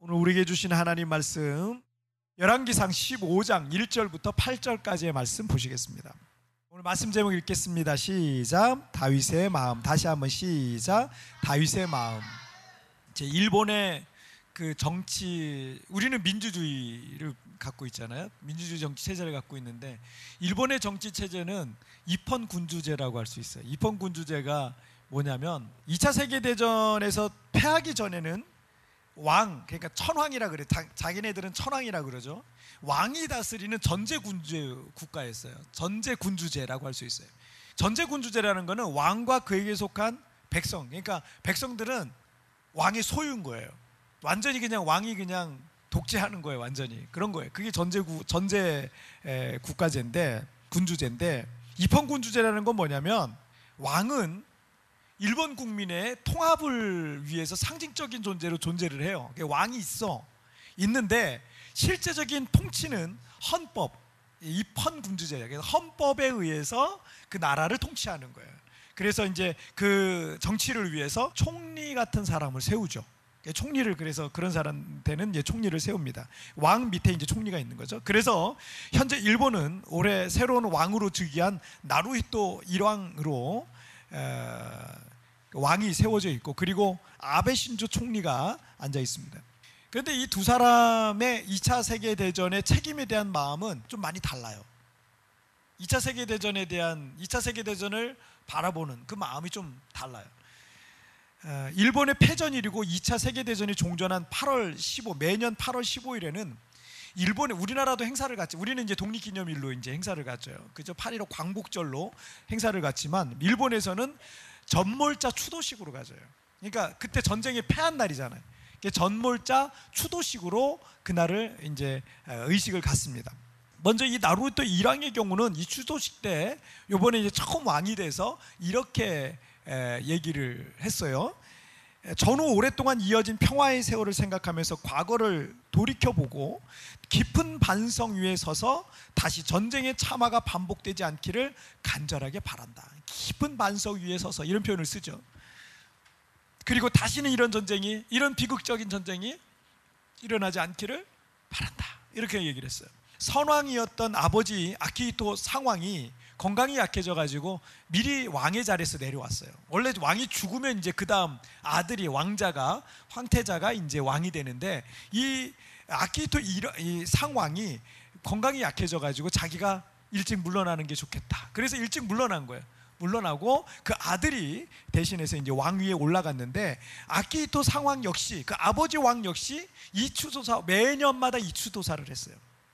오늘 우리에게 주신 하나님 말씀 열왕기상 15장 1절부터 8절까지의 말씀 보시겠습니다. 오늘 말씀 제목 읽겠습니다. 시작. 다윗의 마음. 다시 한번 시작. 다윗의 마음. 일본의 그 정치, 우리는 민주주의를 갖고 있잖아요. 민주주의 정치 체제를 갖고 있는데 일본의 정치 체제는 입헌 군주제라고 할 수 있어요. 입헌 군주제가 뭐냐면 2차 세계대전에서 패하기 전에는 왕, 그러니까 천황이라 그래. 자기네들은 천황이라 그러죠. 왕이 다스리는 전제군주제 국가였어요. 전제군주제라고 할 수 있어요. 전제군주제라는 거는 왕과 그에게 속한 백성, 그러니까 백성들은 왕의 소유인 거예요. 완전히 그냥 왕이 그냥 독재하는 거예요. 완전히 그런 거예요. 그게 전제 국가제인데, 군주제인데, 입헌군주제라는 건 뭐냐면 왕은 일본 국민의 통합을 위해서 상징적인 존재로 존재를 해요. 왕이 있는데 실제적인 통치는 헌법, 입헌군주제예요. 그래서 헌법에 의해서 그 나라를 통치하는 거예요. 그래서 이제 그 정치를 위해서 총리 같은 사람을 세우죠. 총리를, 그래서 그런 사람한테는 이제 총리를 세웁니다. 왕 밑에 이제 총리가 있는 거죠. 그래서 현재 일본은 올해 새로운 왕으로 즉위한 나루히토 일왕으로 왕이 세워져 있고, 그리고 아베 신조 총리가 앉아 있습니다. 그런데 이 두 사람의 2차 세계대전의 책임에 대한 마음은 좀 많이 달라요. 2차 세계대전을 바라보는 그 마음이 좀 달라요. 일본의 패전일이고 2차 세계대전이 종전한 8월 15, 매년 8월 15일에는 일본에, 우리나라도 행사를 갖죠. 우리는 이제 독립기념일로 이제 행사를 갖죠. 그죠? 8.15 광복절로 행사를 갖지만 일본에서는 전몰자 추도식으로 가져요. 그러니까 그때 전쟁에 패한 날이잖아요. 전몰자 추도식으로 그날을 이제 의식을 갖습니다. 먼저 이 나루히토 일왕의 경우는 이 추도식 때 이번에 이제 처음 왕이 돼서 이렇게 얘기를 했어요. 전후 오랫동안 이어진 평화의 세월을 생각하면서 과거를 돌이켜보고 깊은 반성 위에 서서 다시 전쟁의 참화가 반복되지 않기를 간절하게 바란다. 깊은 반성 위에 서서, 이런 표현을 쓰죠. 그리고 다시는 이런 비극적인 전쟁이 일어나지 않기를 바란다, 이렇게 얘기를 했어요. 선왕이었던 아버지 아키히토 상왕이 건강이 약해져가지고 미리 왕의 자리에서 내려왔어요. 원래 왕이 죽으면 이제 그 다음 아들이, 왕자가, 황태자가 이제 왕이 되는데, 이 아키히토 이 상왕이 건강이 약해져가지고 자기가 일찍 물러나는 게 좋겠다. 그래서 일찍 물러난 거예요. 물러나고 그 아들이 대신해서 이제 왕위에 올라갔는데, 아키히토 상왕 역시, 그 아버지 왕 역시 이추도사, 매년마다 이추도사를 했어요.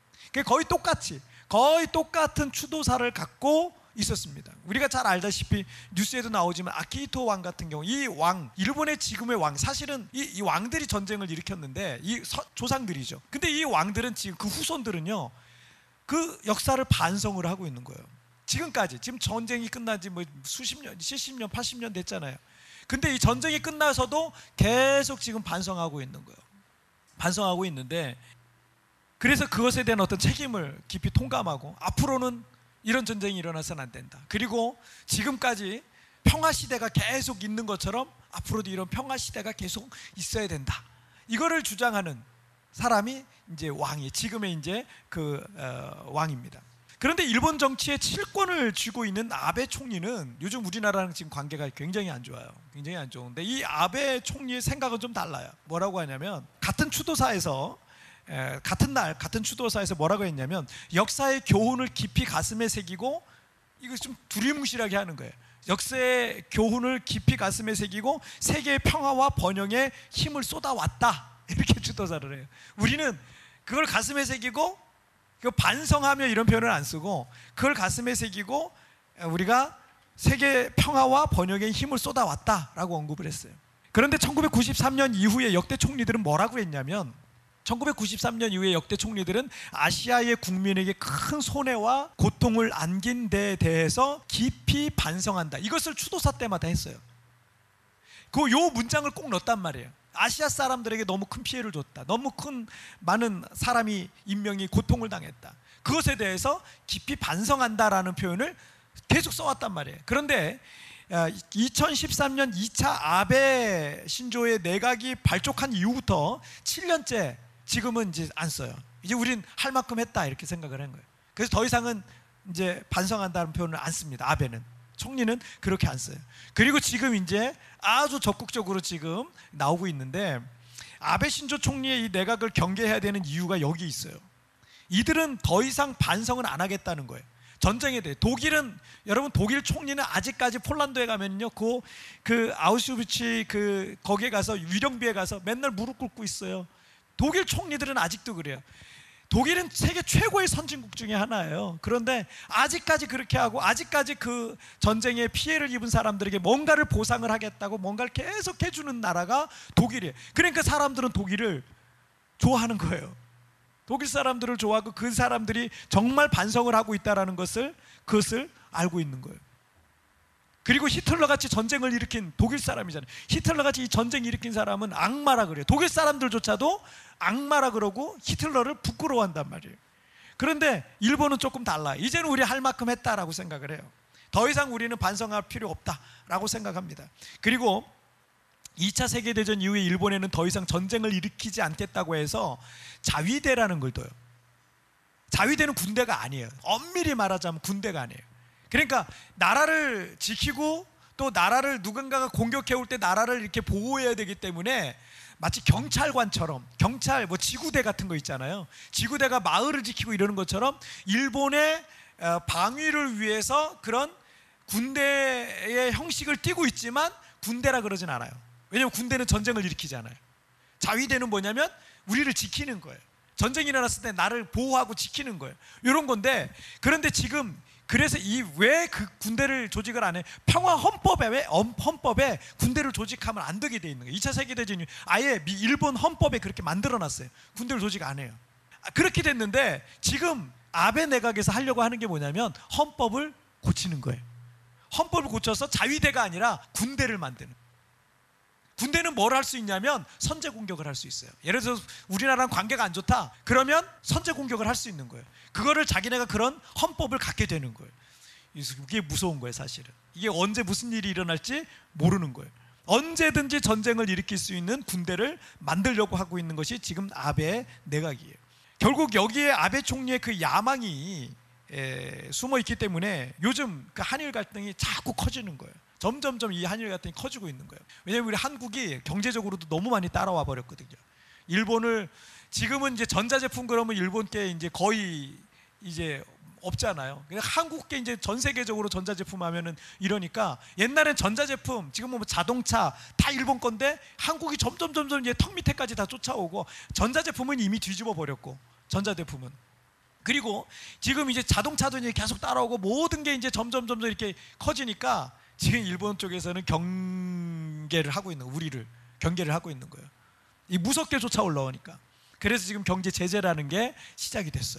거의 똑같은 추도사를 갖고 있었습니다. 우리가 잘 알다시피 뉴스에도 나오지만 아키히토 왕 같은 경우, 이 왕, 일본의 지금의 왕, 사실은 이 왕들이 전쟁을 일으켰는데 이 조상들이죠. 근데 이 왕들은 지금, 그 후손들은요, 그 역사를 반성을 하고 있는 거예요. 지금까지, 지금 전쟁이 끝난 지 뭐 수십 년, 70년, 80년 됐잖아요. 근데 이 전쟁이 끝나서도 계속 지금 반성하고 있는 거예요. 반성하고 있는데, 그래서 그것에 대한 어떤 책임을 깊이 통감하고, 앞으로는 이런 전쟁이 일어나서는 안 된다. 그리고 지금까지 평화시대가 계속 있는 것처럼 앞으로도 이런 평화시대가 계속 있어야 된다. 이거를 주장하는 사람이 이제 왕이, 지금의 이제 왕입니다. 그런데 일본 정치의 칠권을 쥐고 있는 아베 총리는 요즘 우리나라랑 지금 관계가 굉장히 안 좋아요. 굉장히 안 좋은데 이 아베 총리의 생각은 좀 달라요. 뭐라고 하냐면, 같은 추도사에서, 같은 날 같은 추도사에서 뭐라고 했냐면, 역사의 교훈을 깊이 가슴에 새기고, 이거 좀 두리뭉실하게 하는 거예요. 역사의 교훈을 깊이 가슴에 새기고 세계의 평화와 번영에 힘을 쏟아왔다, 이렇게 추도사를 해요. 우리는 그걸 가슴에 새기고, 반성하며 이런 표현을 안 쓰고, 그걸 가슴에 새기고 우리가 세계 평화와 번영에 힘을 쏟아왔다라고 언급을 했어요. 그런데 1993년 이후에 역대 총리들은 뭐라고 했냐면, 1993년 이후에 역대 총리들은 아시아의 국민에게 큰 손해와 고통을 안긴 데에 대해서 깊이 반성한다, 이것을 추도사 때마다 했어요. 요 문장을 꼭 넣었단 말이에요. 아시아 사람들에게 너무 큰 피해를 줬다, 너무 많은 사람이, 인명이 고통을 당했다, 그것에 대해서 깊이 반성한다라는 표현을 계속 써왔단 말이에요. 그런데 2013년 2차 아베 신조의 내각이 발족한 이후부터 7년째 지금은 이제 안 써요. 이제 우린 할 만큼 했다 이렇게 생각을 한 거예요. 그래서 더 이상은 이제 반성한다는 표현을 안 씁니다. 아베는, 총리는 그렇게 안 써요. 그리고 지금 이제 아주 적극적으로 지금 나오고 있는데, 아베 신조 총리의 이 내각을 경계해야 되는 이유가 여기 있어요. 이들은 더 이상 반성은 안 하겠다는 거예요. 전쟁에 대해. 독일은, 여러분, 독일 총리는 아직까지 폴란드에 가면요, 그 아우슈비츠 거기에 가서 위령비에 가서 맨날 무릎 꿇고 있어요. 독일 총리들은 아직도 그래요. 독일은 세계 최고의 선진국 중에 하나예요. 그런데 아직까지 그렇게 하고, 아직까지 그 전쟁에 피해를 입은 사람들에게 뭔가를 보상을 하겠다고 뭔가를 계속 해주는 나라가 독일이에요. 그러니까 사람들은 독일을 좋아하는 거예요. 독일 사람들을 좋아하고 그 사람들이 정말 반성을 하고 있다는 것을, 그것을 알고 있는 거예요. 그리고 히틀러같이 전쟁을 일으킨 독일 사람이잖아요. 히틀러같이 이 전쟁 일으킨 사람은 악마라 그래요. 독일 사람들조차도 악마라 그러고 히틀러를 부끄러워한단 말이에요. 그런데 일본은 조금 달라요. 이제는 우리 할 만큼 했다라고 생각을 해요. 더 이상 우리는 반성할 필요 없다라고 생각합니다. 그리고 2차 세계대전 이후에 일본에는 더 이상 전쟁을 일으키지 않겠다고 해서 자위대라는 걸 둬요. 자위대는 군대가 아니에요. 엄밀히 말하자면 군대가 아니에요. 그러니까 나라를 지키고 또 나라를 누군가가 공격해 올 때 나라를 이렇게 보호해야 되기 때문에 마치 경찰관처럼, 경찰 뭐 지구대 같은 거 있잖아요. 지구대가 마을을 지키고 이러는 것처럼 일본의 방위를 위해서 그런 군대의 형식을 띠고 있지만 군대라 그러진 않아요. 왜냐하면 군대는 전쟁을 일으키잖아요. 자위대는 뭐냐면 우리를 지키는 거예요. 전쟁이 일어났을 때 나를 보호하고 지키는 거예요. 이런 건데, 그런데 지금 그래서 왜 그 군대를 조직을 안 해? 평화 헌법에 군대를 조직하면 안 되게 돼 있는 거예요. 2차 세계대전이 아예 일본 헌법에 그렇게 만들어놨어요. 군대를 조직 안 해요. 그렇게 됐는데 지금 아베 내각에서 하려고 하는 게 뭐냐면 헌법을 고치는 거예요. 헌법을 고쳐서 자위대가 아니라 군대를 만드는 거예요. 군대는 뭘 할 수 있냐면 선제 공격을 할 수 있어요. 예를 들어서 우리나라랑 관계가 안 좋다 그러면 선제 공격을 할 수 있는 거예요. 그거를 자기네가 그런 헌법을 갖게 되는 거예요. 이게 무서운 거예요. 사실은 이게 언제 무슨 일이 일어날지 모르는 거예요. 언제든지 전쟁을 일으킬 수 있는 군대를 만들려고 하고 있는 것이 지금 아베 내각이에요. 결국 여기에 아베 총리의 그 야망이 숨어 있기 때문에 요즘 그 한일 갈등이 자꾸 커지는 거예요. 점점점 이 한일 갈등이 커지고 있는 거예요. 왜냐하면 우리 한국이 경제적으로도 너무 많이 따라와 버렸거든요. 일본을 지금은 이제 전자제품 그러면 일본께 이제 거의 이제 없잖아요. 그러니까 한국계 이제 전 세계적으로 전자제품 하면은 이러니까 옛날엔 전자제품 지금은 뭐 자동차 다 일본 건데 한국이 점점 이제 턱 밑에까지 다 쫓아오고 전자제품은 이미 뒤집어 버렸고 전자제품은. 그리고 지금 이제 자동차도 이제 계속 따라오고 모든 게 이제 점점 이렇게 커지니까 지금 일본 쪽에서는 경계를 하고 있는, 우리를 경계를 하고 있는 거예요. 이 무섭게 쫓아 올라오니까. 그래서 지금 경제 제재라는 게 시작이 됐어요.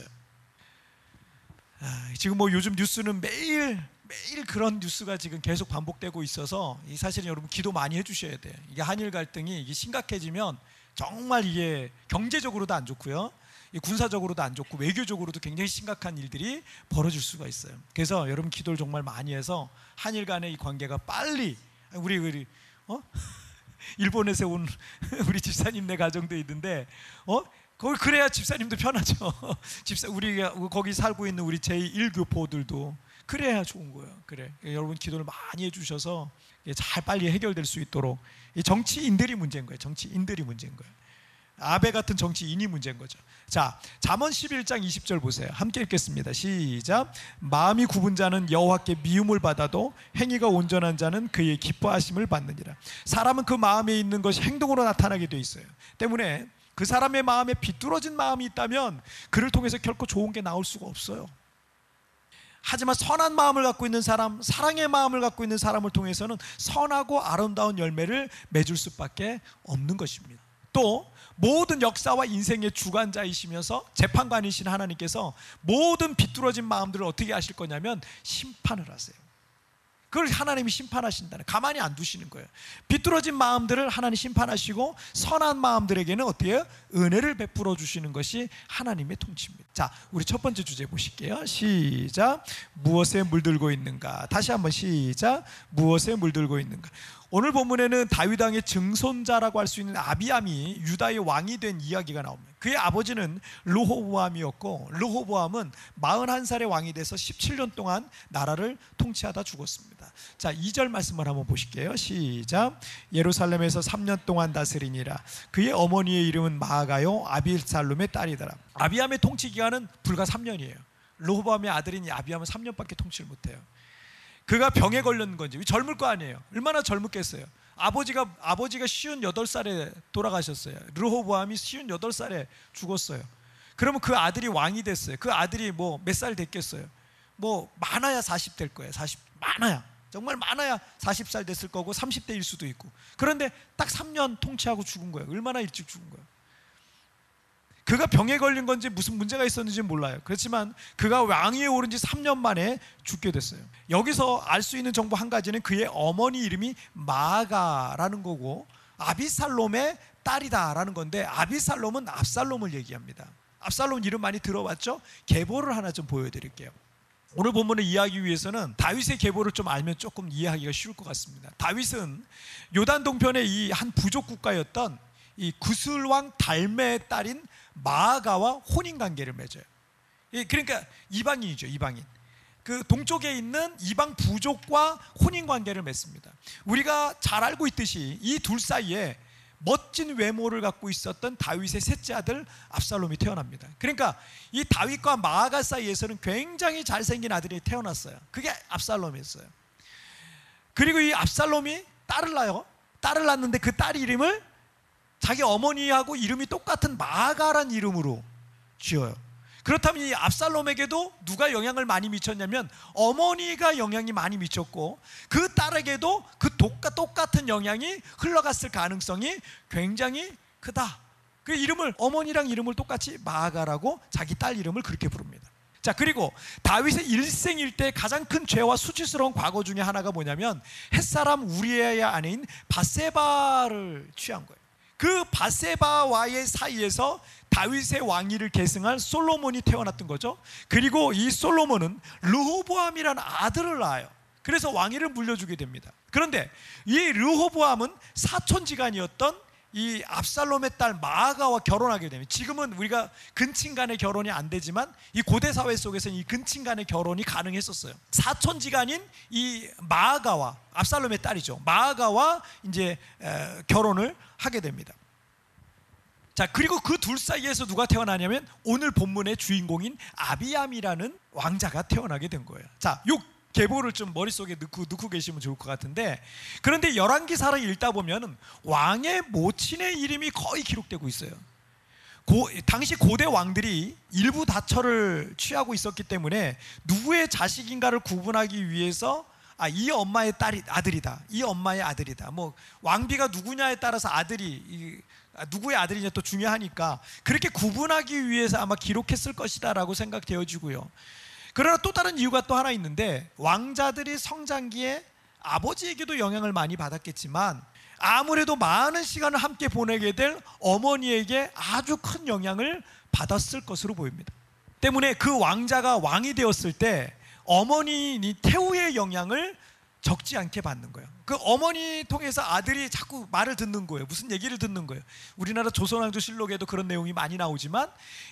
지금 뭐 요즘 뉴스는 매일 그런 뉴스가 지금 계속 반복되고 있어서 사실은 여러분 기도 많이 해주셔야 돼요. 이게 한일 갈등이 이게 심각해지면 정말 이게 경제적으로도 안 좋고요, 군사적으로도 안 좋고 외교적으로도 굉장히 심각한 일들이 벌어질 수가 있어요. 그래서 여러분 기도를 정말 많이 해서 한일 간의 이 관계가 빨리 우리 일본에서 온 우리 집사님네 가정도 있는데 거기 그래야 집사님도 편하죠. 우리 거기 살고 있는 우리 제1교포들도 그래야 좋은 거예요. 그래. 여러분 기도를 많이 해주셔서 잘 빨리 해결될 수 있도록. 정치인들이 문제인 거예요. 정치인들이 문제인 거예요. 아베 같은 정치인이 문제인 거죠. 자, 잠언 11장 20절 보세요. 함께 읽겠습니다. 시작. 마음이 굽은 자는 여호와께 미움을 받아도 행위가 온전한 자는 그의 기뻐하심을 받느니라. 사람은 그 마음에 있는 것이 행동으로 나타나게 돼 있어요. 때문에 그 사람의 마음에 비뚤어진 마음이 있다면 그를 통해서 결코 좋은 게 나올 수가 없어요. 하지만 선한 마음을 갖고 있는 사람, 사랑의 마음을 갖고 있는 사람을 통해서는 선하고 아름다운 열매를 맺을 수밖에 없는 것입니다. 또 모든 역사와 인생의 주관자이시면서 재판관이신 하나님께서 모든 비뚤어진 마음들을 어떻게 하실 거냐면 심판을 하세요. 그걸 하나님이 심판하신다는, 가만히 안 두시는 거예요. 비뚤어진 마음들을 하나님 심판하시고 선한 마음들에게는 어떻게 해요? 은혜를 베풀어 주시는 것이 하나님의 통치입니다. 자, 우리 첫 번째 주제 보실게요. 시작. 무엇에 물들고 있는가? 다시 한번 시작. 무엇에 물들고 있는가? 오늘 본문에는 다윗 왕의 증손자라고 할 수 있는 아비암이 유다의 왕이 된 이야기가 나옵니다. 그의 아버지는 르호보암이었고, 르호보암은 41살의 왕이 돼서 17년 동안 나라를 통치하다 죽었습니다. 자, 2절 말씀을 한번 보실게요. 시작. 예루살렘에서 3년 동안 다스리니라. 그의 어머니의 이름은 마아가요 아비살롬의 딸이더라. 아비암의 통치 기간은 불과 3년이에요. 르호보암의 아들인 아비암은 3년밖에 통치를 못해요. 그가 병에 걸렸는 건지, 젊을 거 아니에요. 얼마나 젊었겠어요. 아버지가 58살에 돌아가셨어요. 르호보암이 58살에 죽었어요. 그러면 그 아들이 왕이 됐어요. 그 아들이 뭐 몇 살 됐겠어요? 뭐 많아야 40 될 거예요. 40, 많아야, 정말 많아야 40살 됐을 거고 30대일 수도 있고. 그런데 딱 3년 통치하고 죽은 거예요. 얼마나 일찍 죽은 거예요. 그가 병에 걸린 건지 무슨 문제가 있었는지 몰라요. 그렇지만 그가 왕위에 오른 지 3년 만에 죽게 됐어요. 여기서 알 수 있는 정보 한 가지는 그의 어머니 이름이 마아가라는 거고 아비살롬의 딸이다라는 건데, 아비살롬은 압살롬을 얘기합니다. 압살롬 이름 많이 들어봤죠? 계보를 하나 좀 보여드릴게요. 오늘 본문을 이해하기 위해서는 다윗의 계보를 좀 알면 조금 이해하기가 쉬울 것 같습니다. 다윗은 요단 동편의 이 한 부족 국가였던 이 구슬왕 달메의 딸인 마아가와 혼인관계를 맺어요. 그러니까 이방인이죠. 이방인. 그 동쪽에 있는 이방 부족과 혼인관계를 맺습니다. 우리가 잘 알고 있듯이 이 둘 사이에 멋진 외모를 갖고 있었던 다윗의 셋째 아들 압살롬이 태어납니다. 그러니까 이 다윗과 마아가 사이에서는 굉장히 잘생긴 아들이 태어났어요. 그게 압살롬이었어요. 그리고 이 압살롬이 딸을 낳아요. 딸을 낳는데 그 딸 이름을 자기 어머니하고 이름이 똑같은 마아가란 이름으로 지어요. 그렇다면 이 압살롬에게도 누가 영향을 많이 미쳤냐면 어머니가 영향이 많이 미쳤고, 그 딸에게도 그 똑같은 영향이 흘러갔을 가능성이 굉장히 크다. 그 이름을, 어머니랑 이름을 똑같이 마아가라고 자기 딸 이름을 그렇게 부릅니다. 자, 그리고 다윗의 일생일대 가장 큰 죄와 수치스러운 과거 중에 하나가 뭐냐면 햇사람 우리아의 아내인 밧세바를 취한 거예요. 그 밧세바와의 사이에서 다윗의 왕위를 계승할 솔로몬이 태어났던 거죠. 그리고 이 솔로몬은 르호보암이라는 아들을 낳아요. 그래서 왕위를 물려주게 됩니다. 그런데 이 르호보암은 사촌지간이었던 이 압살롬의 딸 마아가와 결혼하게 됩니다. 지금은 우리가 근친간의 결혼이 안 되지만 이 고대 사회 속에서는 이 근친간의 결혼이 가능했었어요. 사촌지간인 이 마아가와, 압살롬의 딸이죠, 마아가와 이제 결혼을 하게 됩니다. 자, 그리고 그 둘 사이에서 누가 태어나냐면 오늘 본문의 주인공인 아비암이라는 왕자가 태어나게 된 거예요. 자, 요 계보를 좀 머릿속에 넣고 계시면 좋을 것 같은데, 그런데 열왕기사를 읽다 보면 왕의 모친의 이름이 거의 기록되고 있어요. 당시 고대 왕들이 일부 다처를 취하고 있었기 때문에 누구의 자식인가를 구분하기 위해서 이 엄마의 아들이다, 이 엄마의 아들이다, 뭐 왕비가 누구냐에 따라서 아들이 누구의 아들이냐 또 중요하니까 그렇게 구분하기 위해서 아마 기록했을 것이다 라고 생각되어지고요. 그러나 또 다른 이유가 또 하나 있는데, 왕자들이 성장기에 아버지에게도 영향을 많이 받았겠지만 아무래도 많은 시간을 함께 보내게 될 어머니에게 아주 큰 영향을 받았을 것으로 보입니다. 때문에 그 왕자가 왕이 되었을 때 어머니 태우의 영향을 적지 않게 받는 거예요. 그 어머니 통해서 아들이 자꾸 말을 듣는 거예요. 무슨 얘기를 듣는 거예요. 우리나라 조선왕조실록에도 그런 내용이 많이 나오지만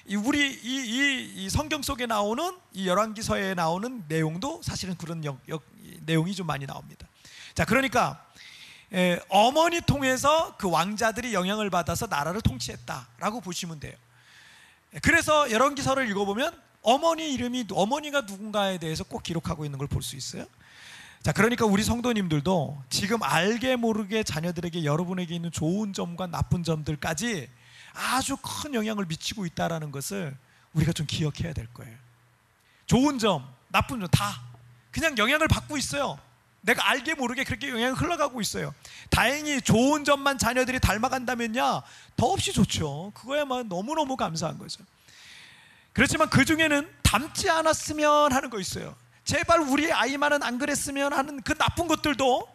이 성경 속에 나오는 이 열왕기서에 나오는 내용도 사실은 그런 내용이 좀 많이 나옵니다. 자, 그러니까 어머니 통해서 그 왕자들이 영향을 받아서 나라를 통치했다라고 보시면 돼요. 그래서 열왕기서를 읽어보면 어머니가 누군가에 대해서 꼭 기록하고 있는 걸 볼 수 있어요. 자, 그러니까 우리 성도님들도 지금 알게 모르게 자녀들에게 여러분에게 있는 좋은 점과 나쁜 점들까지 아주 큰 영향을 미치고 있다는 것을 우리가 좀 기억해야 될 거예요. 좋은 점, 나쁜 점 다 그냥 영향을 받고 있어요. 내가 알게 모르게 그렇게 영향이 흘러가고 있어요. 다행히 좋은 점만 자녀들이 닮아간다면야 더없이 좋죠. 그거야만 너무너무 감사한 거죠. 그렇지만 그 중에는 닮지 않았으면 하는 거 있어요. 제발 우리 아이만은 안 그랬으면 하는 그 나쁜 것들도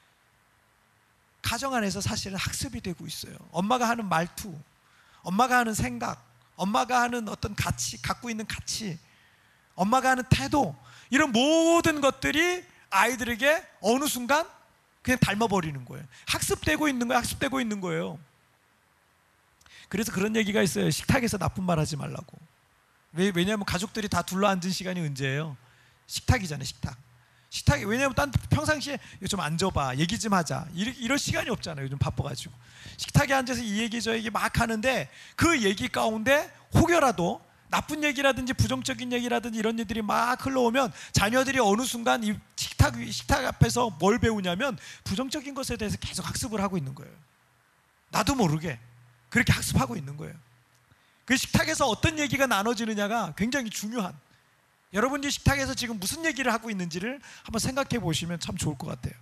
가정 안에서 사실은 학습이 되고 있어요. 엄마가 하는 말투, 엄마가 하는 생각, 엄마가 하는 어떤 가치, 갖고 있는 가치, 엄마가 하는 태도, 이런 모든 것들이 아이들에게 어느 순간 그냥 닮아버리는 거예요. 학습되고 있는 거예요. 학습되고 있는 거예요. 그래서 그런 얘기가 있어요. 식탁에서 나쁜 말 하지 말라고. 왜냐하면 가족들이 다 둘러앉은 시간이 언제예요? 식탁이잖아요. 식탁이, 왜냐하면 평상시에 좀 앉아봐, 얘기 좀 하자, 이럴 시간이 없잖아요. 요즘 바빠가지고. 식탁에 앉아서 이 얘기 저 얘기 막 하는데 그 얘기 가운데 혹여라도 나쁜 얘기라든지 부정적인 얘기라든지 이런 일들이 막 흘러오면 자녀들이 어느 순간 이 식탁 앞에서 뭘 배우냐면 부정적인 것에 대해서 계속 학습을 하고 있는 거예요. 나도 모르게 그렇게 학습하고 있는 거예요. 그 식탁에서 어떤 얘기가 나눠지느냐가 굉장히 중요한, 여러분이 식탁에서 지금 무슨 얘기를 하고 있는지를 한번 생각해 보시면 참 좋을 것 같아요.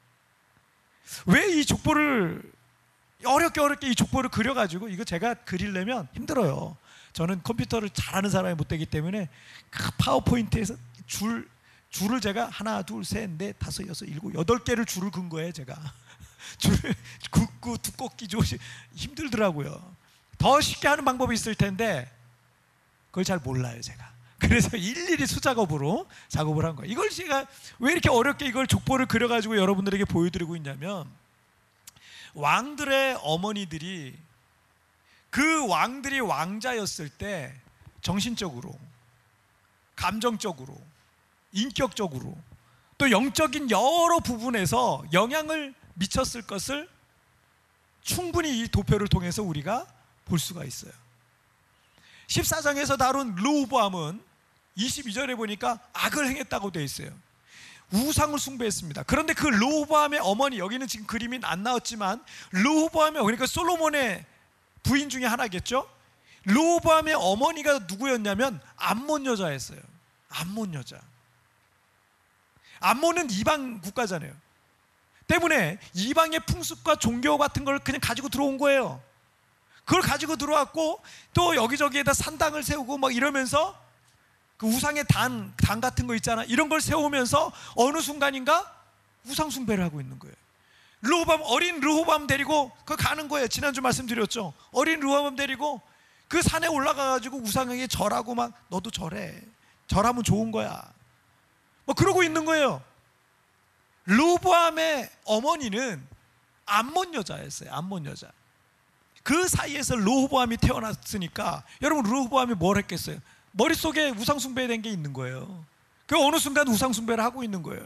왜 이 족보를 어렵게 이 족보를 그려가지고, 이거 제가 그리려면 힘들어요. 저는 컴퓨터를 잘하는 사람이 못 되기 때문에 그 파워포인트에서 줄을 제가 하나, 둘, 셋, 넷, 다섯, 여섯, 일곱, 8개를 줄을 긋은 거예요. 제가 줄을 긋고 두껍기 좋으시 힘들더라고요. 더 쉽게 하는 방법이 있을 텐데 그걸 잘 몰라요, 제가. 그래서 일일이 수작업으로 작업을 한 거예요. 이걸 제가 왜 이렇게 어렵게 이걸 족보를 그려가지고 여러분들에게 보여드리고 있냐면, 왕들의 어머니들이 그 왕들이 왕자였을 때 정신적으로, 감정적으로, 인격적으로, 또 영적인 여러 부분에서 영향을 미쳤을 것을 충분히 이 도표를 통해서 우리가 볼 수가 있어요. 14장에서 다룬 르호보암은 22절에 보니까 악을 행했다고 되어 있어요. 우상을 숭배했습니다. 그런데 그 르호보암의 어머니, 여기는 지금 그림이 안 나왔지만 르호보암의, 그러니까 솔로몬의 부인 중에 하나겠죠. 르호보암의 어머니가 누구였냐면 암몬 여자였어요. 암몬 여자. 암몬은 이방 국가잖아요. 때문에 이방의 풍습과 종교 같은 걸 그냥 가지고 들어온 거예요. 그걸 가지고 들어왔고 또 여기저기에다 산당을 세우고 막 이러면서 그 우상의 단 같은 거 있잖아, 이런 걸 세우면서 어느 순간인가 우상 숭배를 하고 있는 거예요. 어린 르호보암 데리고 그 가는 거예요. 지난주 말씀드렸죠. 어린 르호보암 데리고 그 산에 올라가가지고 우상에게 절하고 막, 너도 절해, 절하면 좋은 거야, 뭐 그러고 있는 거예요. 르호보암의 어머니는 암몬 여자였어요. 암몬 여자. 그 사이에서 르호보암이 태어났으니까 여러분, 르호보암이 뭘 했겠어요? 머릿속에 우상 숭배된 게 있는 거예요. 그 어느 순간 우상 숭배를 하고 있는 거예요.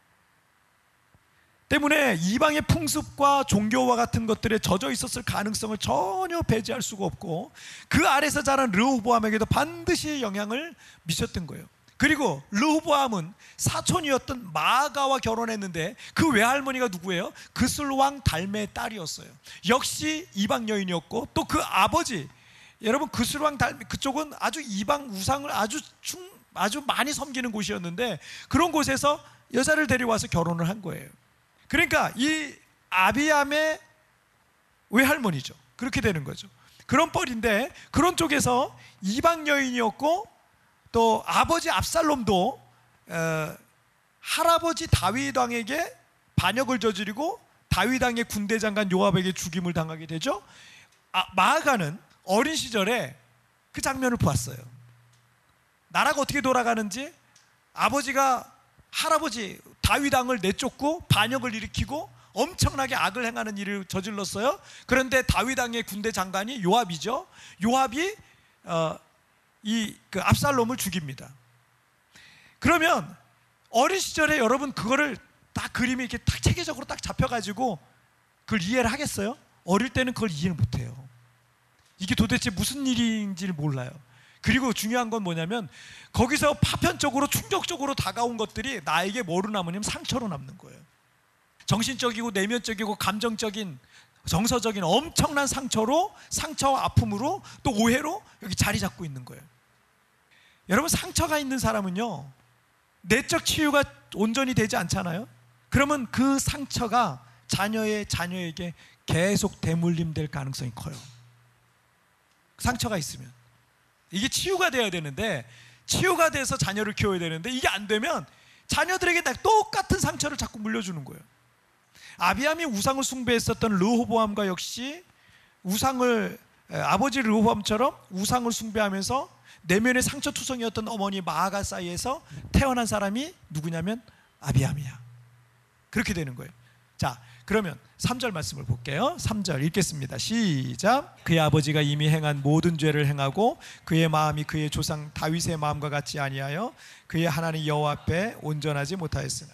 때문에 이방의 풍습과 종교와 같은 것들에 젖어 있었을 가능성을 전혀 배제할 수가 없고, 그 아래서 자란 르호보암에게도 반드시 영향을 미쳤던 거예요. 그리고 르호보암은 사촌이었던 마아가와 결혼했는데 그 외할머니가 누구예요? 그슬왕 달메의 딸이었어요. 역시 이방 여인이었고, 또 그 아버지, 여러분 그슬왕 달메, 그쪽은 아주 이방 우상을 아주 많이 섬기는 곳이었는데 그런 곳에서 여자를 데려와서 결혼을 한 거예요. 그러니까 이 아비암의 외할머니죠. 그렇게 되는 거죠. 그런 뻘인데, 그런 쪽에서 이방 여인이었고, 또 아버지 압살롬도 할아버지 다윗 왕에게 반역을 저지르고 다윗 왕의 군대 장관 요압에게 죽임을 당하게 되죠. 마아가는 어린 시절에 그 장면을 보았어요. 나라가 어떻게 돌아가는지, 아버지가 할아버지 다윗 왕을 내쫓고 반역을 일으키고 엄청나게 악을 행하는 일을 저질렀어요. 그런데 다윗 왕의 군대 장관이 요압이죠. 요압이 그 압살롬을 죽입니다. 그러면 어린 시절에 여러분 그거를 딱 그림이 이렇게 딱 체계적으로 딱 잡혀가지고 그걸 이해를 하겠어요? 어릴 때는 그걸 이해를 못해요. 이게 도대체 무슨 일인지를 몰라요. 그리고 중요한 건 뭐냐면, 거기서 파편적으로 충격적으로 다가온 것들이 나에게 뭐로 남으냐면 상처로 남는 거예요. 정신적이고 내면적이고 감정적인, 정서적인 엄청난 상처와 아픔으로, 또 오해로 여기 자리 잡고 있는 거예요. 여러분, 상처가 있는 사람은요, 내적 치유가 온전히 되지 않잖아요. 그러면 그 상처가 자녀에게 계속 대물림될 가능성이 커요. 상처가 있으면 이게 치유가 돼야 되는데, 치유가 돼서 자녀를 키워야 되는데, 이게 안 되면 자녀들에게 똑같은 상처를 자꾸 물려주는 거예요. 아비암이 우상을 숭배했었던 르호보암과 역시 아버지 르호보암처럼 우상을 숭배하면서 내면의 상처투성이었던 어머니 마아가 사이에서 태어난 사람이 누구냐면 아비암이야. 그렇게 되는 거예요. 자, 그러면 3절 말씀을 볼게요. 3절 읽겠습니다. 시작. 그의 아버지가 이미 행한 모든 죄를 행하고 그의 마음이 그의 조상 다윗의 마음과 같지 아니하여 그의 하나님 여호와 앞에 온전하지 못하였으나.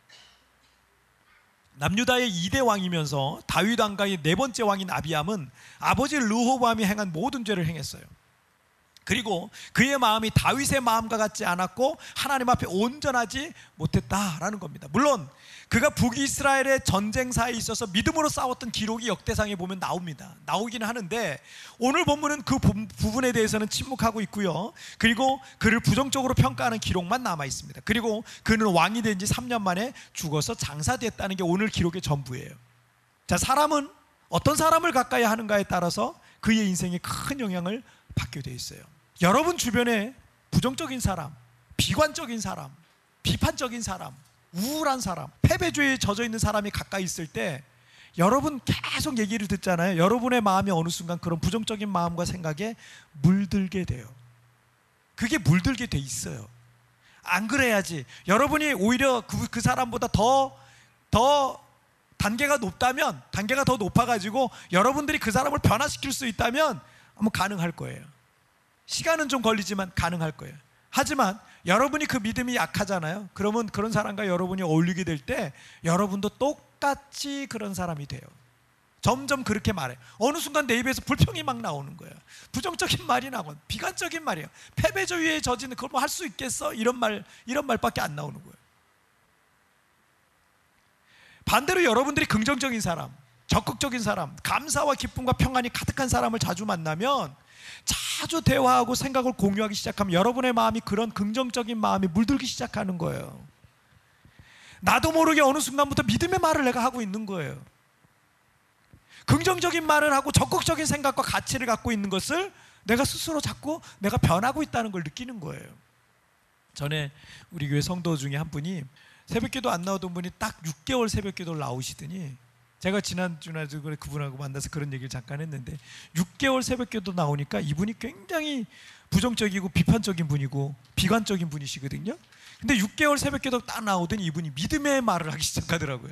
남유다의 2대 왕이면서 다윗 왕가의 4번째 왕인 아비암은 아버지 르호보암이 행한 모든 죄를 행했어요. 그리고 그의 마음이 다윗의 마음과 같지 않았고 하나님 앞에 온전하지 못했다라는 겁니다. 물론 그가 북이스라엘의 전쟁사에 있어서 믿음으로 싸웠던 기록이 역대상에 보면 나오기는 하는데 오늘 본문은 그 부분에 대해서는 침묵하고 있고요. 그리고 그를 부정적으로 평가하는 기록만 남아 있습니다. 그리고 그는 왕이 된 지 3년 만에 죽어서 장사됐다는 게 오늘 기록의 전부예요. 자, 사람은 어떤 사람을 가까이 하는가에 따라서 그의 인생에 큰 영향을 받게 돼 있어요. 여러분 주변에 부정적인 사람, 비관적인 사람, 비판적인 사람, 우울한 사람, 패배주의에 젖어 있는 사람이 가까이 있을 때 여러분 계속 얘기를 듣잖아요. 여러분의 마음이 어느 순간 그런 부정적인 마음과 생각에 물들게 돼요. 그게 물들게 돼 있어요. 안 그래야지. 여러분이 오히려 그 사람보다 더 단계가 높다면, 단계가 더 높아가지고 여러분들이 그 사람을 변화시킬 수 있다면 아마 가능할 거예요. 시간은 좀 걸리지만 가능할 거예요. 하지만 여러분이 그 믿음이 약하잖아요. 그러면 그런 사람과 여러분이 어울리게 될 때 여러분도 똑같이 그런 사람이 돼요. 점점 그렇게 말해요. 어느 순간 내 입에서 불평이 막 나오는 거예요. 부정적인 말이 나고 비관적인 말이에요. 패배주의에 젖은 그걸 뭐 할 수 있겠어? 이런 말밖에 안 나오는 거예요. 반대로 여러분들이 긍정적인 사람, 적극적인 사람, 감사와 기쁨과 평안이 가득한 사람을 자주 만나면, 자주 대화하고 생각을 공유하기 시작하면 여러분의 마음이 그런 긍정적인 마음이 물들기 시작하는 거예요. 나도 모르게 어느 순간부터 믿음의 말을 내가 하고 있는 거예요. 긍정적인 말을 하고 적극적인 생각과 가치를 갖고 있는 것을 내가 스스로 자꾸 내가 변하고 있다는 걸 느끼는 거예요. 전에 우리 교회 성도 중에 한 분이 새벽기도 안 나오던 분이 딱 6개월 새벽기도를 나오시더니, 제가 지난주에 그분하고 만나서 그런 얘기를 잠깐 했는데 6개월 새벽기도 나오니까 이분이 굉장히 부정적이고 비판적인 분이고 비관적인 분이시거든요. 근데 6개월 새벽기도 딱 나오더니 이분이 믿음의 말을 하기 시작하더라고요.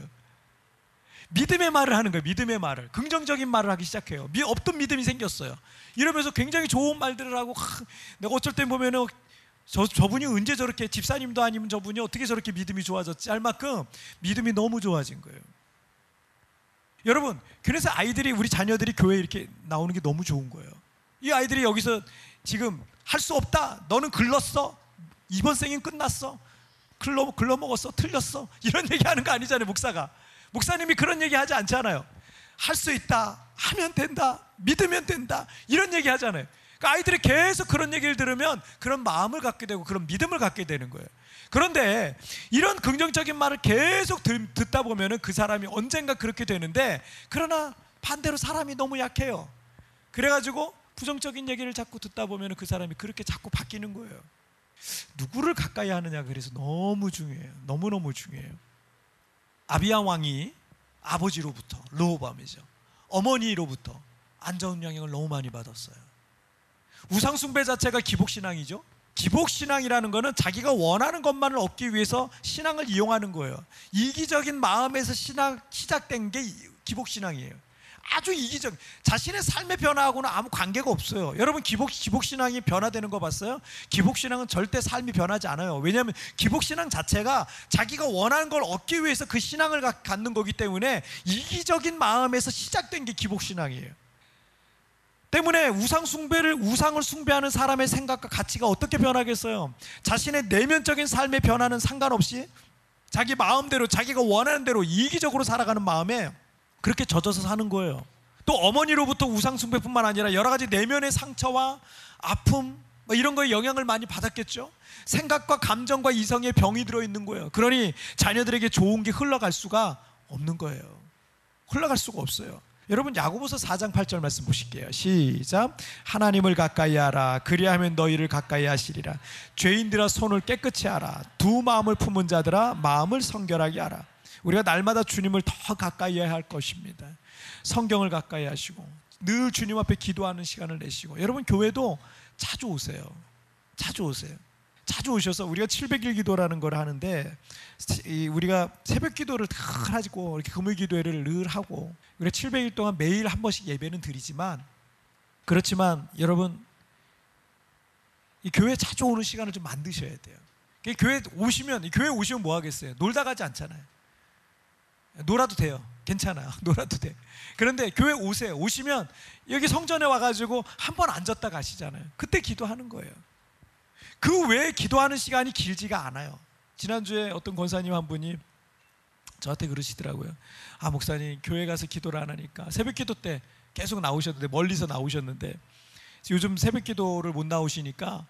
믿음의 말을 하는 거예요. 믿음의 말을, 긍정적인 말을 하기 시작해요. 없던 믿음이 생겼어요. 이러면서 굉장히 좋은 말들을 하고, 내가 어쩔 땐 보면은 저분이 언제 저렇게, 집사님도 아니면 저분이 어떻게 저렇게 믿음이 좋아졌지 할 만큼 믿음이 너무 좋아진 거예요. 여러분, 그래서 우리 자녀들이 교회에 이렇게 나오는 게 너무 좋은 거예요. 이 아이들이 여기서 지금 할 수 없다, 너는 글렀어, 이번 생엔 끝났어, 글러먹었어, 틀렸어, 이런 얘기하는 거 아니잖아요. 목사님이 그런 얘기 하지 않잖아요. 할 수 있다, 하면 된다, 믿으면 된다, 이런 얘기 하잖아요. 그러니까 아이들이 계속 그런 얘기를 들으면 그런 마음을 갖게 되고 그런 믿음을 갖게 되는 거예요. 그런데 이런 긍정적인 말을 계속 듣다 보면은 그 사람이 언젠가 그렇게 되는데, 그러나 반대로 사람이 너무 약해요. 그래가지고 부정적인 얘기를 자꾸 듣다 보면은 그 사람이 그렇게 자꾸 바뀌는 거예요. 누구를 가까이 하느냐, 그래서 너무 중요해요. 너무너무 중요해요. 아비암 왕이 아버지로부터, 르호보암이죠, 어머니로부터 안 좋은 영향을 너무 많이 받았어요. 우상숭배 자체가 기복신앙이죠. 기복신앙이라는 것은 자기가 원하는 것만을 얻기 위해서 신앙을 이용하는 거예요. 이기적인 마음에서 시작된 게 기복신앙이에요. 아주 이기적, 자신의 삶의 변화하고는 아무 관계가 없어요. 여러분, 기복신앙이 변화되는 거 봤어요? 기복신앙은 절대 삶이 변하지 않아요. 왜냐하면 기복신앙 자체가 자기가 원하는 걸 얻기 위해서 그 신앙을 갖는 거기 때문에 이기적인 마음에서 시작된 게 기복신앙이에요. 때문에 우상을 숭배하는 사람의 생각과 가치가 어떻게 변하겠어요? 자신의 내면적인 삶의 변화는 상관없이 자기 마음대로, 자기가 원하는 대로 이기적으로 살아가는 마음에 그렇게 젖어서 사는 거예요. 또 어머니로부터 우상숭배뿐만 아니라 여러 가지 내면의 상처와 아픔, 이런 거에 영향을 많이 받았겠죠. 생각과 감정과 이성의 병이 들어있는 거예요. 그러니 자녀들에게 좋은 게 흘러갈 수가 없는 거예요. 흘러갈 수가 없어요. 여러분 야고보서 4장 8절 말씀 보실게요. 시작. 하나님을 가까이 하라. 그리하면 너희를 가까이 하시리라. 죄인들아 손을 깨끗이 하라. 두 마음을 품은 자들아 마음을 성결하게 하라. 우리가 날마다 주님을 더 가까이 해야 할 것입니다. 성경을 가까이 하시고 늘 주님 앞에 기도하는 시간을 내시고, 여러분 교회도 자주 오세요. 자주 오세요. 자주 오셔서 우리가 700일 기도라는 걸 하는데, 우리가 새벽 기도를 다 하고 이렇게 금요 기도회를 늘 하고 우리가 700일 동안 매일 한 번씩 예배는 드리지만, 그렇지만 여러분 이 교회 자주 오는 시간을 좀 만드셔야 돼요. 교회 오시면 뭐 하겠어요? 놀다 가지 않잖아요. 놀아도 돼요. 괜찮아요. 놀아도 돼. 그런데 교회 오세요. 오시면 여기 성전에 와가지고 한 번 앉았다 가시잖아요. 그때 기도하는 거예요. 그 외에 기도하는 시간이 길지가 않아요. 지난주에 어떤 권사님 한 분이 저한테 그러시더라고요. 아, 목사님 교회 가서 기도를 안 하니까, 새벽 기도 때 계속 나오셨는데, 멀리서 나오셨는데 요즘 새벽 기도를 못 나오시니까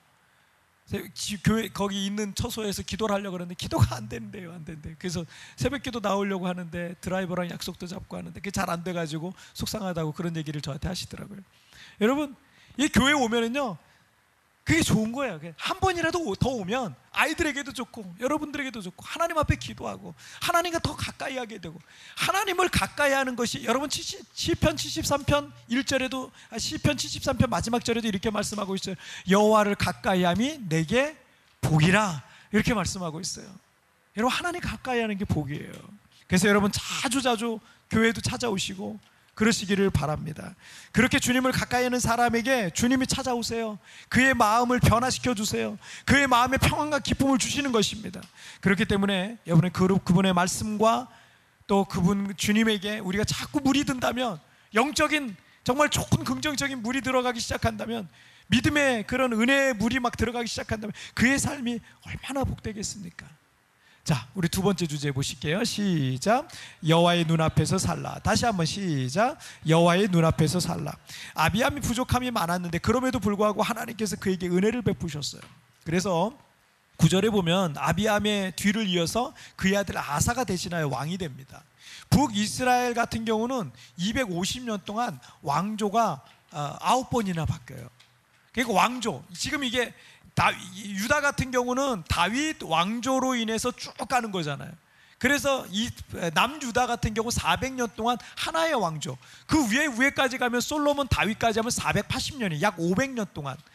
교회 거기 있는 처소에서 기도를 하려고 그러는데 기도가 안 된대요. 안 된대요. 그래서 새벽 기도 나오려고 하는데 드라이버랑 약속도 잡고 하는데 그게 잘 안 돼가지고 속상하다고 그런 얘기를 저한테 하시더라고요. 여러분 이 교회 오면은요 그게 좋은 거예요. 한 번이라도 더 오면 아이들에게도 좋고 여러분들에게도 좋고 하나님 앞에 기도하고 하나님과 더 가까이 하게 되고, 하나님을 가까이 하는 것이, 여러분 시편 73편 1절에도, 시편 73편 마지막 절에도 이렇게 말씀하고 있어요. 여호와를 가까이 함이 내게 복이라, 이렇게 말씀하고 있어요. 여러분 하나님 가까이 하는 게 복이에요. 그래서 여러분 자주 교회도 찾아오시고 그러시기를 바랍니다. 그렇게 주님을 가까이 하는 사람에게 주님이 찾아오세요. 그의 마음을 변화시켜 주세요. 그의 마음에 평안과 기쁨을 주시는 것입니다. 그렇기 때문에 여러분의 그분의 말씀과 또 그분 주님에게 우리가 자꾸 물이 든다면, 영적인 정말 좋은 긍정적인 물이 들어가기 시작한다면, 믿음의 그런 은혜의 물이 막 들어가기 시작한다면 그의 삶이 얼마나 복되겠습니까? 자, 우리 두 번째 주제 보실게요. 시작. 여호와의 눈앞에서 살라. 다시 한번 시작. 여호와의 눈앞에서 살라. 아비암이 부족함이 많았는데 그럼에도 불구하고 하나님께서 그에게 은혜를 베푸셨어요. 그래서 9절에 보면 아비암의 뒤를 이어서 그의 아들 아사가 대신하여 왕이 됩니다. 북이스라엘 같은 경우는 250년 동안 왕조가 9번이나 바뀌어요. 그러니까 왕조, 지금 이게 유다 같은 경우는 다윗 왕조로 인해서 쭉 가는 거잖아요. 그래서 이 남유다 같은 경우 400년 동안 하나의 왕조, 그 위에까지 가면 솔로몬 다윗까지 하면 480년이 약 500년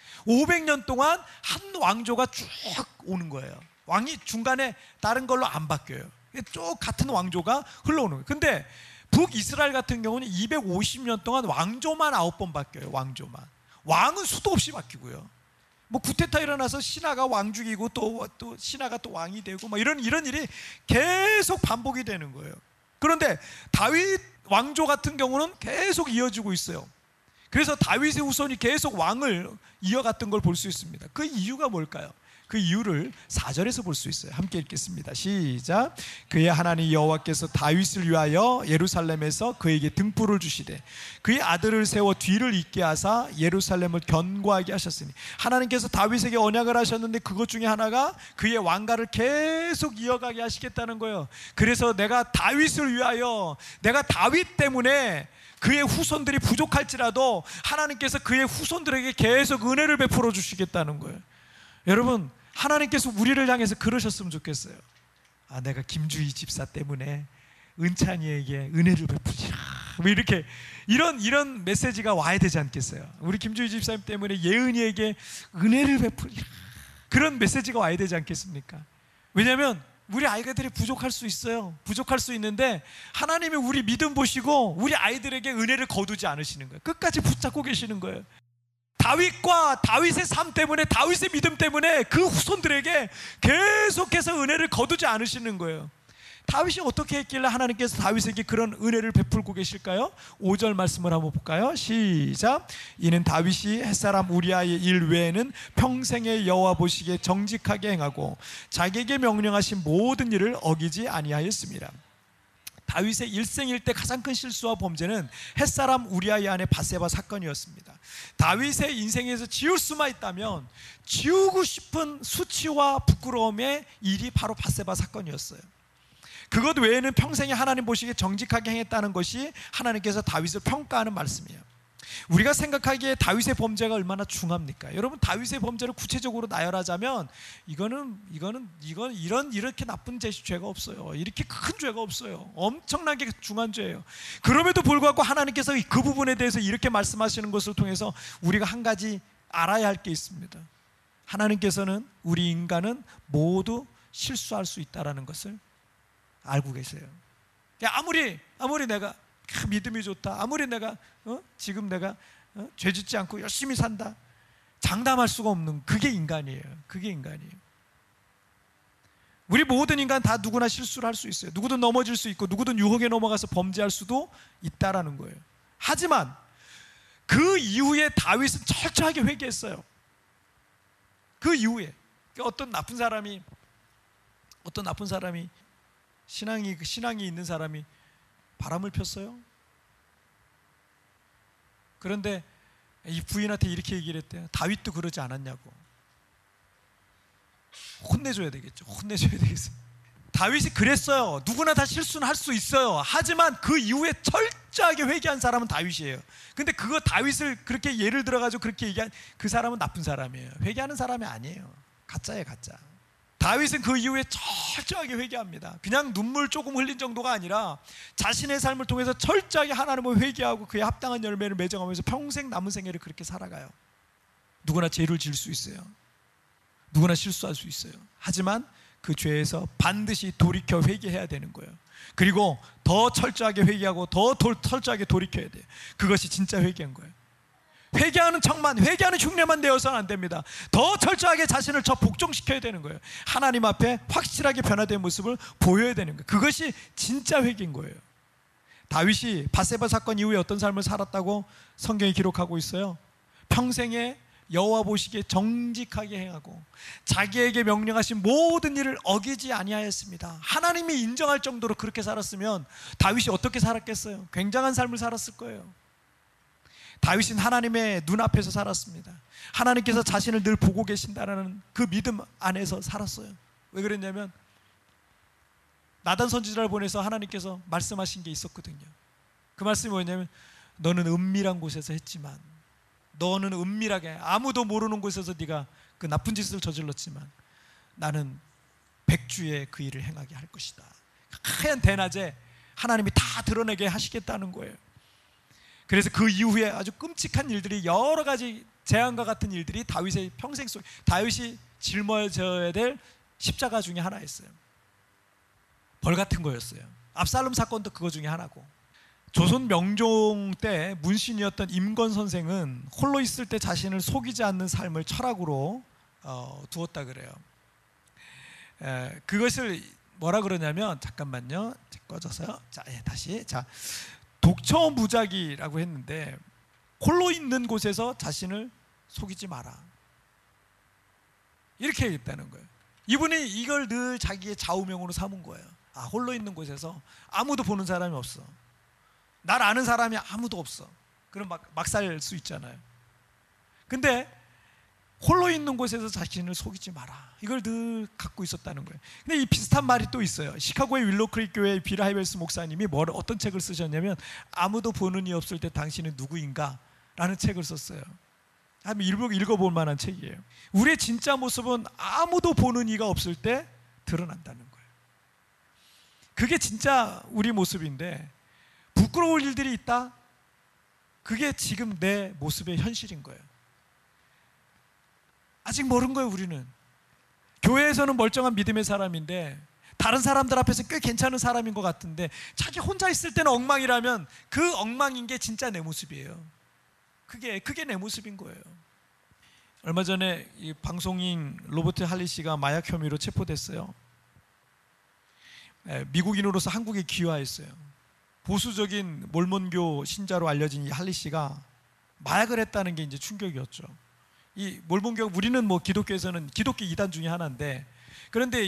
동안 한 왕조가 쭉 오는 거예요. 왕이 중간에 다른 걸로 안 바뀌어요. 쭉 같은 왕조가 흘러오는 거예요. 근데 북이스라엘 같은 경우는 250년 동안 왕조만 9번 바뀌어요. 왕조만. 왕은 수도 없이 바뀌고요. 뭐 쿠데타 일어나서 신하가 왕 죽이고 또 신하가 또 왕이 되고 뭐 이런 일이 계속 반복이 되는 거예요. 그런데 다윗 왕조 같은 경우는 계속 이어지고 있어요. 그래서 다윗의 후손이 계속 왕을 이어갔던 걸 볼 수 있습니다. 그 이유가 뭘까요? 그 이유를 4절에서 볼 수 있어요. 함께 읽겠습니다. 시작. 그의 하나님 여호와께서 다윗을 위하여 예루살렘에서 그에게 등불을 주시되 그의 아들을 세워 뒤를 잇게 하사 예루살렘을 견고하게 하셨으니, 하나님께서 다윗에게 언약을 하셨는데 그것 중에 하나가 그의 왕가를 계속 이어가게 하시겠다는 거예요. 그래서 내가 다윗을 위하여, 내가 다윗 때문에 그의 후손들이 부족할지라도 하나님께서 그의 후손들에게 계속 은혜를 베풀어 주시겠다는 거예요. 여러분 하나님께서 우리를 향해서 그러셨으면 좋겠어요. 아, 내가 김주희 집사 때문에 은찬이에게 은혜를 베푸시라, 뭐 이렇게 이런 메시지가 와야 되지 않겠어요? 우리 김주희 집사님 때문에 예은이에게 은혜를 베푸리라, 그런 메시지가 와야 되지 않겠습니까? 왜냐하면 우리 아이들이 부족할 수 있어요. 부족할 수 있는데 하나님이 우리 믿음 보시고 우리 아이들에게 은혜를 거두지 않으시는 거예요. 끝까지 붙잡고 계시는 거예요. 다윗과 다윗의 삶 때문에, 다윗의 믿음 때문에 그 후손들에게 계속해서 은혜를 거두지 않으시는 거예요. 다윗이 어떻게 했길래 하나님께서 다윗에게 그런 은혜를 베풀고 계실까요? 5절 말씀을 한번 볼까요? 시작. 이는 다윗이 햇사람 우리아의 일 외에는 평생의 여호와 보시기에 정직하게 행하고 자기에게 명령하신 모든 일을 어기지 아니하였습니다. 다윗의 일생일대 가장 큰 실수와 범죄는 햇사람 우리아의 아내 밧세바 사건이었습니다. 다윗의 인생에서 지울 수만 있다면 지우고 싶은 수치와 부끄러움의 일이 바로 밧세바 사건이었어요. 그것 외에는 평생에 하나님 보시기에 정직하게 행했다는 것이 하나님께서 다윗을 평가하는 말씀이에요. 우리가 생각하기에 다윗의 범죄가 얼마나 중합니까? 여러분, 다윗의 범죄를 구체적으로 나열하자면 이렇게 나쁜 죄가 없어요. 이렇게 큰 죄가 없어요. 엄청나게 중한 죄예요. 그럼에도 불구하고 하나님께서 그 부분에 대해서 이렇게 말씀하시는 것을 통해서 우리가 한 가지 알아야 할 게 있습니다. 하나님께서는 우리 인간은 모두 실수할 수 있다는 것을 알고 계세요. 아무리 내가 믿음이 좋다, 아무리 내가 지금 내가 죄짓지 않고 열심히 산다, 장담할 수가 없는, 그게 인간이에요. 그게 인간이에요. 우리 모든 인간 다 누구나 실수를 할 수 있어요. 누구든 넘어질 수 있고 누구든 유혹에 넘어가서 범죄할 수도 있다라는 거예요. 하지만 그 이후에 다윗은 철저하게 회개했어요. 그 이후에 어떤 나쁜 사람이 신앙이 있는 사람이 바람을 폈어요. 그런데 이 부인한테 이렇게 얘기를 했대요. 다윗도 그러지 않았냐고. 혼내줘야 되겠죠. 다윗이 그랬어요. 누구나 다 실수는 할 수 있어요. 하지만 그 이후에 철저하게 회개한 사람은 다윗이에요. 근데 그거 다윗을 그렇게 예를 들어가지고 그렇게 얘기한 그 사람은 나쁜 사람이에요. 회개하는 사람이 아니에요. 가짜예요, 가짜. 다윗은 그 이후에 철저하게 회개합니다. 그냥 눈물 조금 흘린 정도가 아니라 자신의 삶을 통해서 철저하게 하나님을 회개하고 그에 합당한 열매를 맺어가면서 평생 남은 생애를 그렇게 살아가요. 누구나 죄를 지을 수 있어요. 누구나 실수할 수 있어요. 하지만 그 죄에서 반드시 돌이켜 회개해야 되는 거예요. 그리고 더 철저하게 회개하고 더 철저하게 돌이켜야 돼요. 그것이 진짜 회개인 거예요. 회개하는 척만, 회개하는 흉내만 내어서는 안 됩니다. 더 철저하게 자신을 복종시켜야 되는 거예요. 하나님 앞에 확실하게 변화된 모습을 보여야 되는 거예요. 그것이 진짜 회개인 거예요. 다윗이 밧세바 사건 이후에 어떤 삶을 살았다고 성경이 기록하고 있어요. 평생에 여호와 보시기에 정직하게 행하고 자기에게 명령하신 모든 일을 어기지 아니하였습니다. 하나님이 인정할 정도로 그렇게 살았으면 다윗이 어떻게 살았겠어요? 굉장한 삶을 살았을 거예요. 다윗은 하나님의 눈앞에서 살았습니다. 하나님께서 자신을 늘 보고 계신다는 그 믿음 안에서 살았어요. 왜 그랬냐면 나단 선지자를 보내서 하나님께서 말씀하신 게 있었거든요. 그 말씀이 뭐냐면 너는 은밀한 곳에서 했지만, 너는 은밀하게 아무도 모르는 곳에서 네가 그 나쁜 짓을 저질렀지만 나는 백주에 그 일을 행하게 할 것이다. 하얀 대낮에 하나님이 다 드러내게 하시겠다는 거예요. 그래서 그 이후에 아주 끔찍한 일들이, 여러 가지 재앙과 같은 일들이 다윗의 평생 속에, 다윗이 짊어져야 될 십자가 중에 하나였어요. 벌 같은 거였어요. 압살롬 사건도 그거 중에 하나고. 조선 명종 때 문신이었던 임건 선생은 홀로 있을 때 자신을 속이지 않는 삶을 철학으로 두었다 그래요. 그것을 뭐라 그러냐면, 잠깐만요, 꺼져서요. 자, 다시. 자, 독처무작이라고 했는데, 홀로 있는 곳에서 자신을 속이지 마라, 이렇게 얘기했다는 거예요. 이분이 이걸 늘 자기의 좌우명으로 삼은 거예요. 아, 홀로 있는 곳에서 아무도 보는 사람이 없어, 날 아는 사람이 아무도 없어. 그럼 막 살 수 있잖아요. 근데 홀로 있는 곳에서 자신을 속이지 마라, 이걸 늘 갖고 있었다는 거예요. 근데 이 비슷한 말이 또 있어요. 시카고의 윌로크릭 교회의 빌 하이벨스 목사님이 어떤 책을 쓰셨냐면, 아무도 보는 이 없을 때 당신은 누구인가? 라는 책을 썼어요. 한번 읽어볼 만한 책이에요. 우리의 진짜 모습은 아무도 보는 이가 없을 때 드러난다는 거예요. 그게 진짜 우리 모습인데, 부끄러울 일들이 있다? 그게 지금 내 모습의 현실인 거예요. 아직 모르는 거예요. 우리는 교회에서는 멀쩡한 믿음의 사람인데, 다른 사람들 앞에서 꽤 괜찮은 사람인 것 같은데, 자기 혼자 있을 때는 엉망이라면 그 엉망인 게 진짜 내 모습이에요. 그게 내 모습인 거예요. 얼마 전에 이 방송인 로버트 할리 씨가 마약 혐의로 체포됐어요. 미국인으로서 한국에 귀화했어요. 보수적인 몰몬교 신자로 알려진 이 할리 씨가 마약을 했다는 게 이제 충격이었죠. 이 몰몬교, 우리는 뭐 기독교에서는 기독교 이단 중에 하나인데, 그런데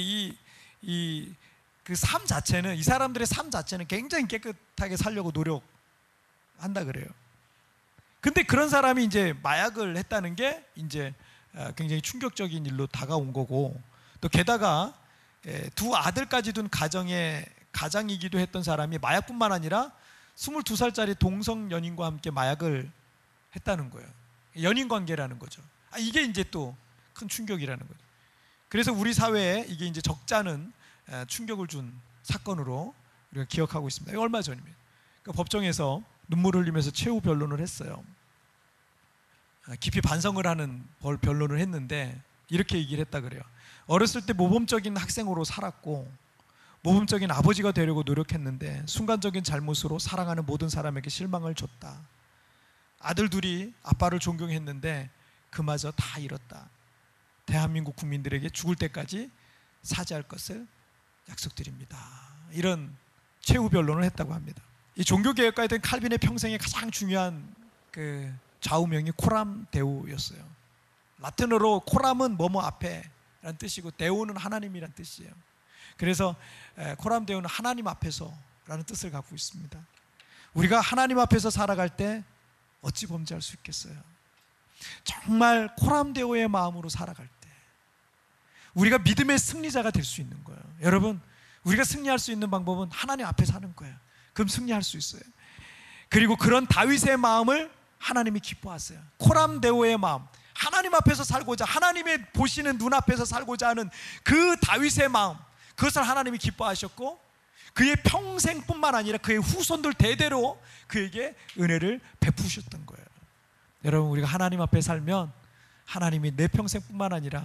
그 삶 자체는, 이 사람들의 삶 자체는 굉장히 깨끗하게 살려고 노력한다 그래요. 근데 그런 사람이 이제 마약을 했다는 게 이제 굉장히 충격적인 일로 다가온 거고, 또 게다가 두 아들까지 둔 가정의 가장이기도 했던 사람이 마약뿐만 아니라 22살짜리 동성 연인과 함께 마약을 했다는 거예요. 연인 관계라는 거죠. 이게 이제 또 큰 충격이라는 거죠. 그래서 우리 사회에 이게 이제 적잖은 충격을 준 사건으로 우리가 기억하고 있습니다. 얼마 전입니다. 그 법정에서 눈물을 흘리면서 최후 변론을 했어요. 깊이 반성을 하는 변론을 했는데 이렇게 얘기를 했다 그래요. 어렸을 때 모범적인 학생으로 살았고 모범적인 아버지가 되려고 노력했는데 순간적인 잘못으로 사랑하는 모든 사람에게 실망을 줬다. 아들 둘이 아빠를 존경했는데 그마저 다 잃었다. 대한민국 국민들에게 죽을 때까지 사죄할 것을 약속드립니다. 이런 최후 변론을 했다고 합니다. 이 종교개혁가에 된 칼빈의 평생에 가장 중요한 그 좌우명이 코람 데오였어요. 라틴어로 코람은 뭐뭐 앞에 라는 뜻이고 데오는 하나님이란 뜻이에요. 그래서 코람 데오는 하나님 앞에서 라는 뜻을 갖고 있습니다. 우리가 하나님 앞에서 살아갈 때 어찌 범죄할 수 있겠어요? 정말 코람 데오의 마음으로 살아갈 때 우리가 믿음의 승리자가 될 수 있는 거예요. 여러분, 우리가 승리할 수 있는 방법은 하나님 앞에 사는 거예요. 그럼 승리할 수 있어요. 그리고 그런 다윗의 마음을 하나님이 기뻐하세요. 코람 데오의 마음, 하나님 앞에서 살고자, 하나님의 보시는 눈앞에서 살고자 하는 그 다윗의 마음, 그것을 하나님이 기뻐하셨고 그의 평생뿐만 아니라 그의 후손들 대대로 그에게 은혜를 베푸셨던 거예요. 여러분, 우리가 하나님 앞에 살면 하나님이 내 평생뿐만 아니라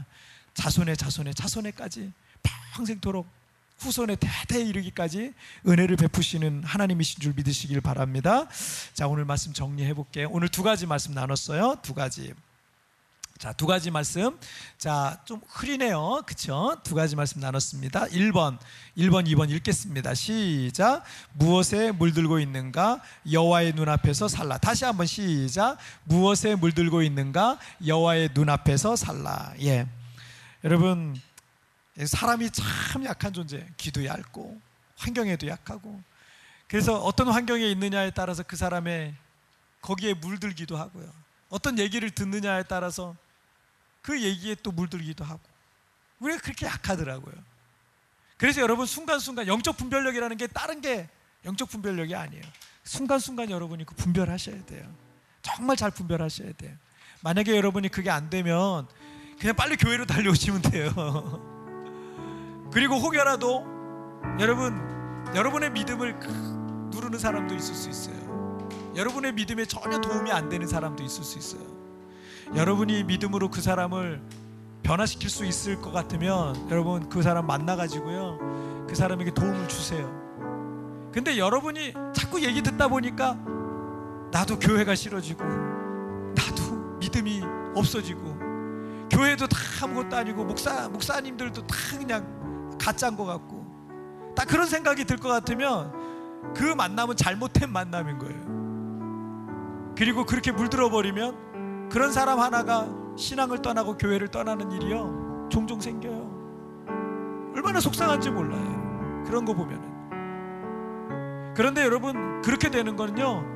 자손에까지 평생토록 후손에 대대에 이르기까지 은혜를 베푸시는 하나님이신 줄 믿으시길 바랍니다. 자, 오늘 말씀 정리해 볼게요. 오늘 두 가지 말씀 나눴어요. 두 가지. 자, 두 가지 말씀. 자, 좀 흐리네요. 그쵸? 두 가지 말씀 나눴습니다. 1번, 2번 읽겠습니다. 시작. 무엇에 물들고 있는가? 여호와의 눈앞에서 살라. 다시 한번 시작. 무엇에 물들고 있는가? 여호와의 눈앞에서 살라. 예. 여러분, 사람이 참 약한 존재. 귀도 얇고 환경에도 약하고, 그래서 어떤 환경에 있느냐에 따라서 그 사람의 거기에 물들기도 하고요. 어떤 얘기를 듣느냐에 따라서 그 얘기에 또 물들기도 하고, 우리가 그렇게 약하더라고요. 그래서 여러분, 순간순간 영적 분별력이라는 게 다른 게 영적 분별력이 아니에요. 순간순간 여러분이 그 분별하셔야 돼요. 정말 잘 분별하셔야 돼요. 만약에 여러분이 그게 안 되면 그냥 빨리 교회로 달려오시면 돼요. 그리고 혹여라도 여러분의 믿음을 누르는 사람도 있을 수 있어요. 여러분의 믿음에 전혀 도움이 안 되는 사람도 있을 수 있어요. 여러분이 믿음으로 그 사람을 변화시킬 수 있을 것 같으면 여러분 그 사람 만나가지고요, 그 사람에게 도움을 주세요. 근데 여러분이 자꾸 얘기 듣다 보니까 나도 교회가 싫어지고 나도 믿음이 없어지고 교회도 다 아무것도 아니고 목사님들도 다 그냥 가짜인 것 같고 딱 그런 생각이 들 것 같으면 그 만남은 잘못된 만남인 거예요. 그리고 그렇게 물들어 버리면 그런 사람 하나가 신앙을 떠나고 교회를 떠나는 일이요 종종 생겨요. 얼마나 속상한지 몰라요, 그런 거 보면은. 그런데 여러분, 그렇게 되는 거는요,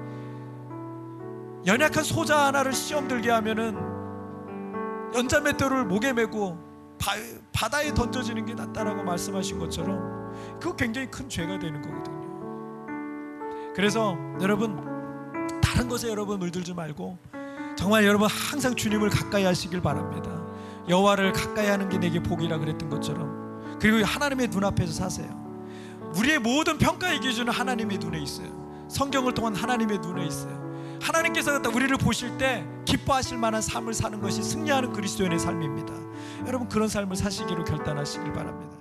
연약한 소자 하나를 시험 들게 하면은 연자맷돌을 목에 메고 바다에 던져지는 게 낫다라고 말씀하신 것처럼 그거 굉장히 큰 죄가 되는 거거든요. 그래서 여러분, 다른 것에 여러분 물들지 말고 정말 여러분 항상 주님을 가까이 하시길 바랍니다. 여호와를 가까이 하는 게 내게 복이라 그랬던 것처럼, 그리고 하나님의 눈앞에서 사세요. 우리의 모든 평가의 기준은 하나님의 눈에 있어요. 성경을 통한 하나님의 눈에 있어요. 하나님께서 우리를 보실 때 기뻐하실 만한 삶을 사는 것이 승리하는 그리스도인의 삶입니다. 여러분, 그런 삶을 사시기로 결단하시길 바랍니다.